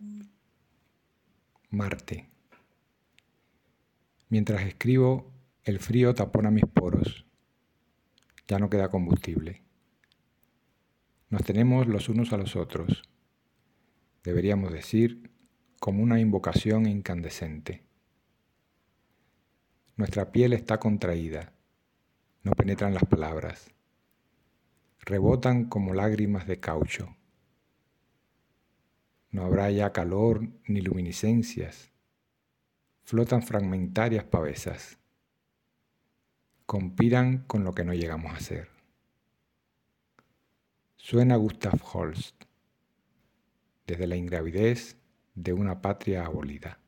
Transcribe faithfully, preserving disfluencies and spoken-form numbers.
Marte. Mientras escribo, el frío tapona mis poros. Ya no queda combustible. Nos tenemos los unos a los otros. Deberíamos decir, como una invocación incandescente. Nuestra piel está contraída. No penetran las palabras. Rebotan como lágrimas de caucho. No habrá ya calor ni luminiscencias. Flotan fragmentarias pavesas. Conspiran con lo que no llegamos a ser. Suena Gustav Holst, desde la ingravidez de una patria abolida.